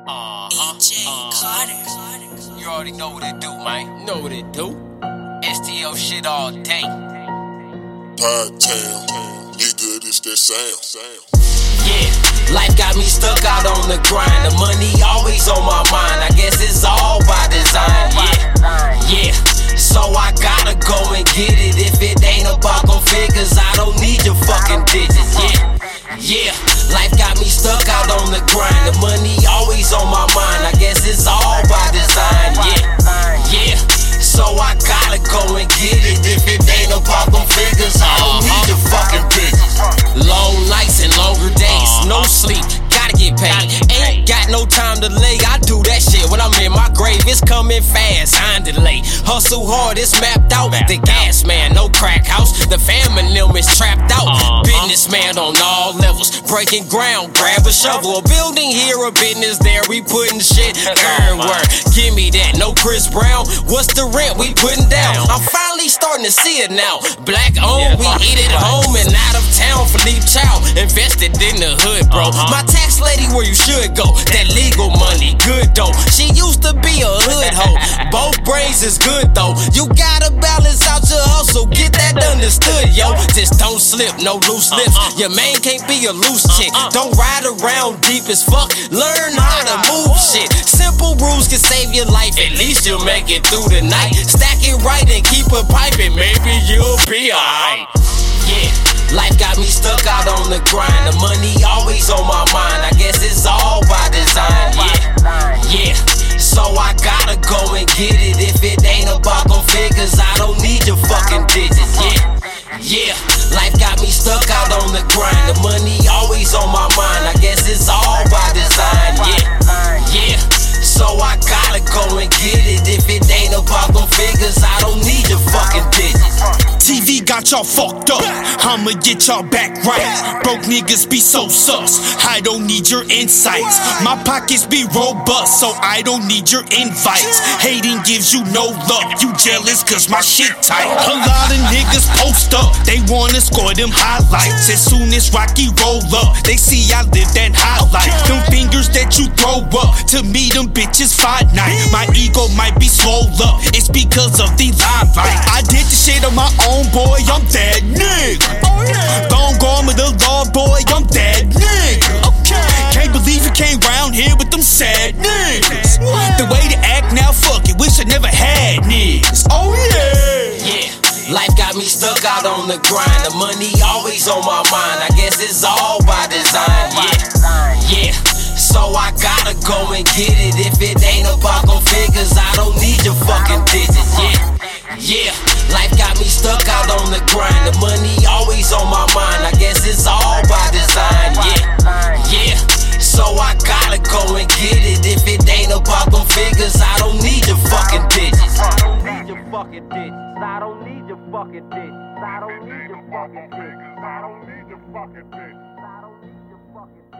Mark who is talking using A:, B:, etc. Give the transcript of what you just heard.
A: EJ Carter.
B: You already know what it do, man.
C: Know what it do.
B: STO shit all day.
D: Podtown, nigga, this that sound.
B: Yeah, life got me stuck out on the grind. The money always on my mind. I guess it's all by design. Yeah. So I gotta go and get it. If it ain't about them figures, I don't need your fucking digits. Yeah. Life got me stuck out on the grind. The money always on my mind. I guess it's all by design. Yeah. So I gotta go and get it. If it ain't about them figures, I don't need your fucking digits.
C: Long nights and longer days, no sleep, gotta get paid. Ain't got no time to lay, I do that shit when I'm in my grave. It's coming fast, I ain't delay. Hustle hard, it's mapped out. The gas man, no crack house. The family is trapped out. Businessman on all levels, breaking ground, grab a shovel. A building here, a business there, we putting shit everywhere. Give me that, no Chris Brown. What's the rent we putting down? I'm finally starting to see it now. Black owned, we eat it home and out of town. Philippe Chow invested in the hood, bro. My tax lady where you should go. That legal money, good though. She used to be a hood hoe. Both brains is good though. You gotta balance out your hustle, get that understood, yo. Just don't slip, no loose lips. Your man can't be a loose chick. Don't ride around deep as fuck. Learn how to move shit. Simple rules can save your life. At least you'll make it through the night. Stack it right and keep it piping. Maybe you'll be alright. Yeah. Life got me stuck out on the grind. The money always on my mind. I guess it's all by design. Yeah. So I gotta go and get it. If it ain't about them figures, I don't need your fucking digits. Yeah. Life got me stuck out on the grind. The money always on my mind. I guess it's all by design. Yeah. So I gotta go and get it. If it ain't about them figures, I don't need your fucking digits.
E: TV got y'all fucked up, I'ma get y'all back right. Broke niggas be so sus, I don't need your insights. My pockets be robust, so I don't need your invites. Hating gives you no love, you jealous cause my shit tight. A lot of niggas post up, they wanna score them highlights. As soon as Rocky roll up, they see I live that high life. Them fingers that you throw up, to me them bitches finite. My ego might be swole up, it's because of the limelight. I did the shit on my own, boy, I'm that nigga. Don't go with the law, boy, I'm that nigga. Can't believe you came round here with them sad niggas. The way to act now, fuck it, wish I never had niggas. Oh yeah.
B: Life got me stuck out on the grind. The money always on my mind. I guess it's all by design. Yeah. So I gotta go and get it. If it ain't about them figures, I don't need your fucking digits. Yeah. Life got me stuck out on the grind. The money always on my mind. I guess it's all by design. Yeah. So I gotta go and get it. If it ain't about them figures, I don't need your fucking digits. I don't need your fucking digits. I don't need your fucking digits. I don't need your fucking digits. I don't need your fucking digits. I don't need your fucking digits.